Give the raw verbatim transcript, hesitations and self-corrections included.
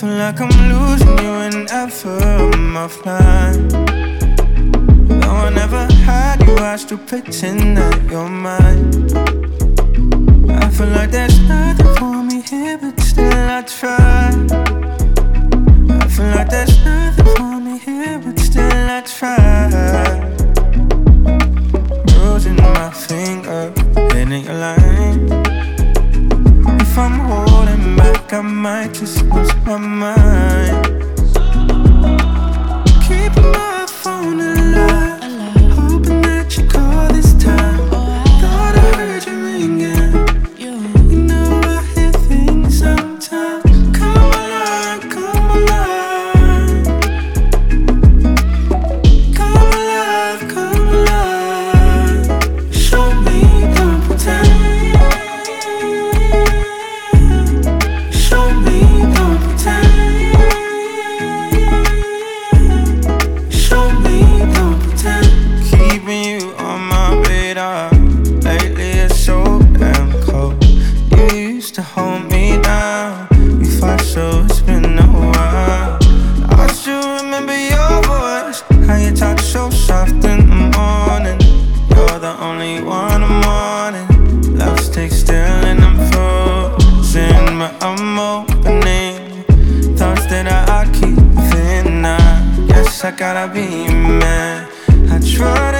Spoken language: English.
feel like I'm losing you whenever I'm offline. Though I never had you, I still pretend that you're mine. I feel like there's nothing for me here, but still I try. I feel like there's nothing for me here, but still I try. Bruising my finger, hitting a line. If I'm holding back, I might just lose my mind. Keeping my phone alive, hoping that you call this time. Thought I heard you ringing. You know I hear things sometimes. Come alive, come alive. Come alive, come alive. Show me, don't pretend. Show me, don't pretend. Show me, don't pretend. Keeping you on my radar. Lately it's so damn cold. You used to hold me down. You fought, so it's been a while. I still remember your voice, how you talk so soft in the morning. You're the only one I'm wanting. Love sticks still and I'm frozen, but I'm opening thoughts that I keep within. I guess I gotta be a man. I try